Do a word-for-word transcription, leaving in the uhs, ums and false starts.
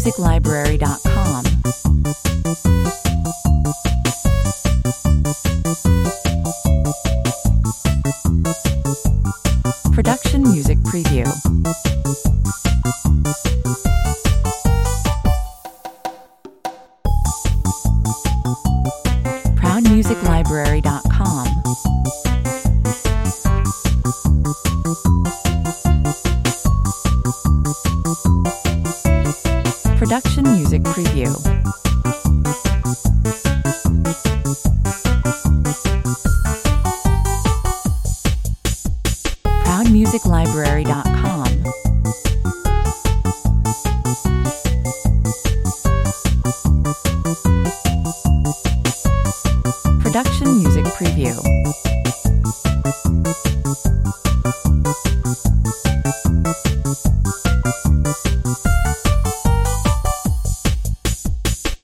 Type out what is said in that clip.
music library dot com. Production Music Preview. proud music library dot com. Production Music Preview. proud music library dot com.